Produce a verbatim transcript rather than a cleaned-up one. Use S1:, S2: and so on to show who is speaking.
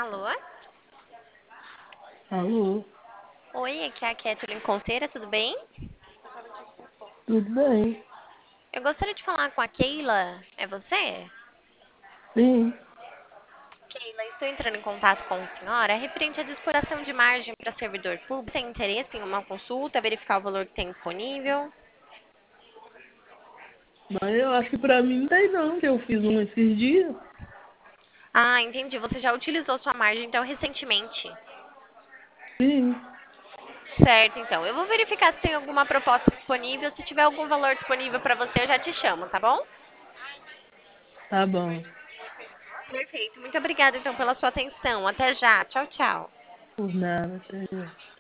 S1: Alô?
S2: Alô,
S1: Oi, aqui é a Kathleen Conceira, tudo bem?
S2: tudo bem?
S1: Eu gostaria de falar com a Keila. É você?
S2: Sim,
S1: Keila, estou entrando em contato com a senhora referente à disputação de margem para servidor público. Tem interesse em uma consulta, verificar o valor que tem disponível?
S2: mas eu acho que pra mim não tem não, que eu fiz um esses dias.
S1: Ah, entendi. Você já utilizou sua margem, então, recentemente.
S2: Sim,
S1: Certo, então. Eu vou verificar se tem alguma proposta disponível. Se tiver algum valor disponível para você, eu já te chamo, tá bom?
S2: tá bom.
S1: Perfeito. Muito obrigada, então, pela sua atenção. Até já. Tchau, tchau.
S2: Por nada, até já.